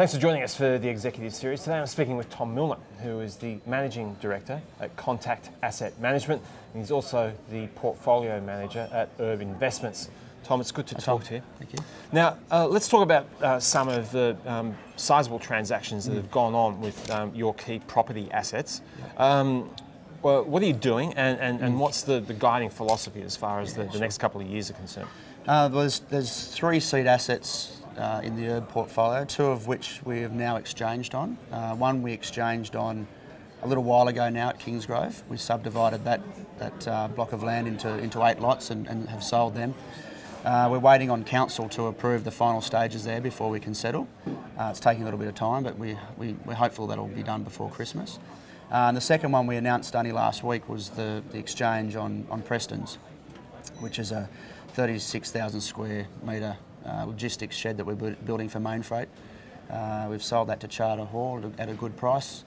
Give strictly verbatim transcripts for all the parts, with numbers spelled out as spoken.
Thanks for joining us for the Executive Series. Today I'm speaking with Tom Milner, who is the Managing Director at Contact Asset Management, and he's also the Portfolio Manager at Herb Investments. Tom, it's good to Hi, talk Tom. to you. Thank you. Now, uh, let's talk about uh, some of the um, sizable transactions that have gone on with um, your key property assets. Um, well, what are you doing, and, and, and what's the, the guiding philosophy as far as the, the next couple of years are concerned? Uh, there's, there's three seed assets uh, in the Herb portfolio, two of which we have now exchanged on. Uh, one we exchanged on a little while ago now at Kingsgrove. We subdivided that, that uh, block of land into, into eight lots and, and have sold them. Uh, we're waiting on council to approve the final stages there before we can settle. Uh, it's taking a little bit of time, but we, we, we're hopeful that'll be done before Christmas. Uh, and the second one we announced only last week was the, the exchange on, on Preston's, which is a thirty-six thousand square metre uh, logistics shed that we're bu- building for Mainfreight. Uh, we've sold that to Charter Hall at a good price,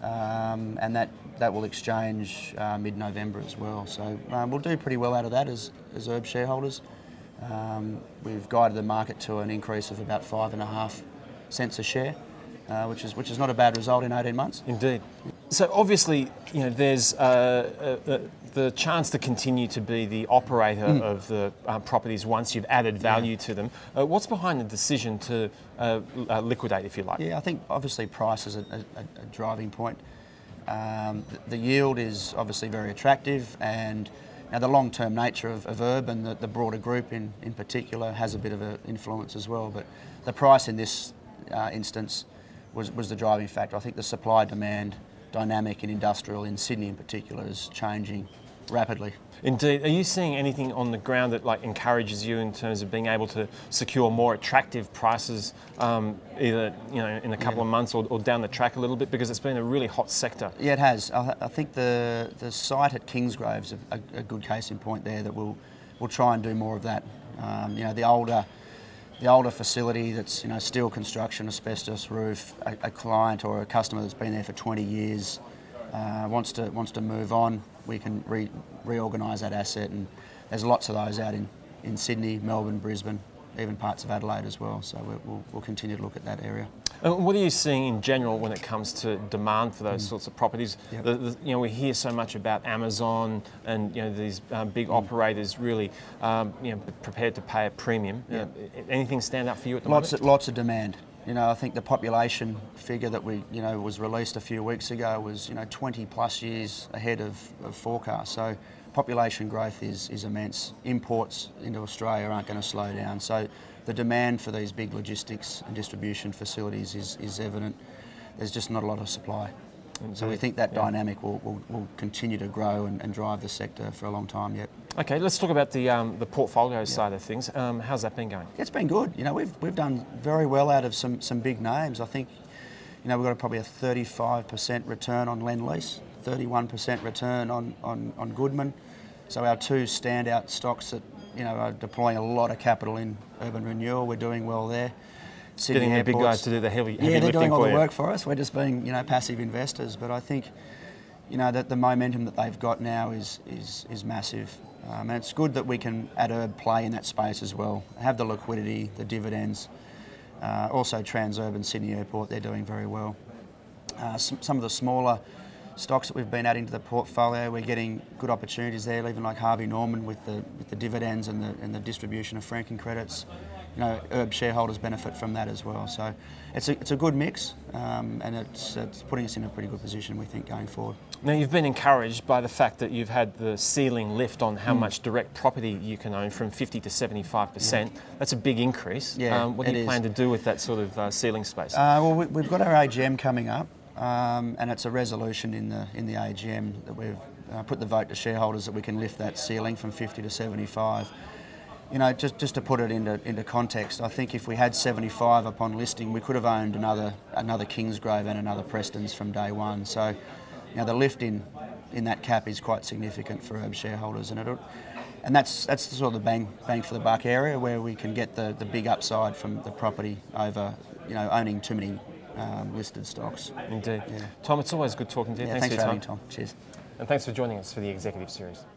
um, and that, that will exchange uh, mid-November as well. So um, we'll do pretty well out of that as, as Herb shareholders. Um, we've guided the market to an increase of about five and a half cents a share, uh, which is which is not a bad result in eighteen months. Indeed. So obviously, you know, there's uh, uh, the chance to continue to be the operator mm. of the uh, properties once you've added value yeah. to them. Uh, what's behind the decision to uh, uh, liquidate, if you like? Yeah, I think obviously price is a, a, a driving point. Um, the, the yield is obviously very attractive, and now the long-term nature of, of Herb and the, the broader group in, in particular has a bit of an influence as well. But the price in this uh, instance was, was the driving factor. I think the supply-demand dynamic in industrial, in Sydney in particular, is changing rapidly. Indeed. Are you seeing anything on the ground that like encourages you in terms of being able to secure more attractive prices, um, either you know in a couple yeah. of months or, or down the track a little bit, because it's been a really hot sector? Yeah, it has. I, I think the the site at Kingsgrove's a, a, a good case in point there that we'll we'll try and do more of that. Um, you know, the older the older facility that's you know steel construction, asbestos roof, a, a client or a customer that's been there for twenty years uh, wants to wants to move on. We can re, reorganise that asset, and there's lots of those out in, in Sydney, Melbourne, Brisbane, even parts of Adelaide as well. So we'll, we'll, we'll continue to look at that area. And what are you seeing in general when it comes to demand for those mm. sorts of properties? Yep. The, the, you know, we hear so much about Amazon and you know these um, big mm. operators really um, you know prepared to pay a premium. Yep. Uh, anything stand out for you at the lots moment? Of, lots of demand. You know, I think the population figure that we, you know, was released a few weeks ago was, you know, twenty plus years ahead of, of forecast. So population growth is, is immense. Imports into Australia aren't going to slow down. So the demand for these big logistics and distribution facilities is, is evident. There's just not a lot of supply. Indeed. So we think that yeah. dynamic will, will, will continue to grow and, and drive the sector for a long time yet. Okay, let's talk about the um, the portfolio yeah. side of things. Um, how's that been going? It's been good. You know, we've we've done very well out of some some big names. I think, you know, we've got a, probably a thirty-five percent return on Lendlease, thirty-one percent return on, on, on Goodman. So our two standout stocks that, you know, are deploying a lot of capital in urban renewal, we're doing well there. Sydney Getting Airports, the big guys to do the heavy, heavy yeah, they're lifting doing all for the you. work for us. We're just being, you know, passive investors. But I think, you know, that the momentum that they've got now is is is massive. Um, and it's good that we can, at Herb, play in that space as well. Have the liquidity, the dividends. Uh, also, Transurban Sydney Airport, they're doing very well. Uh, some, some of the smaller stocks that we've been adding to the portfolio, we're getting good opportunities there, even like Harvey Norman with the with the dividends and the and the distribution of franking credits. You know, Herb shareholders benefit from that as well. So it's a, it's a good mix, um, and it's, it's putting us in a pretty good position, we think, going forward. Now, you've been encouraged by the fact that you've had the ceiling lift on how mm. much direct property you can own from fifty to seventy-five percent. Yeah. That's a big increase. Yeah, um, what do you is. plan to do with that sort of uh, ceiling space? Uh, well, we, we've got our A G M coming up, um, and it's a resolution in the in the A G M that we've uh, put the vote to shareholders that we can lift that ceiling from fifty to seventy-five. You know, just just to put it into into context, I think if we had seventy-five upon listing, we could have owned another another Kingsgrove and another Preston's from day one. So, you know, the lift in in that cap is quite significant for Herb shareholders, and it and that's that's the sort of the bang bang for the buck area where we can get the, the big upside from the property over, you know, owning too many um, listed stocks. Indeed. Yeah. Tom, it's always good talking to you. Yeah, thanks, thanks for for your having time. me, Tom. Cheers. And thanks for joining us for the Executive Series.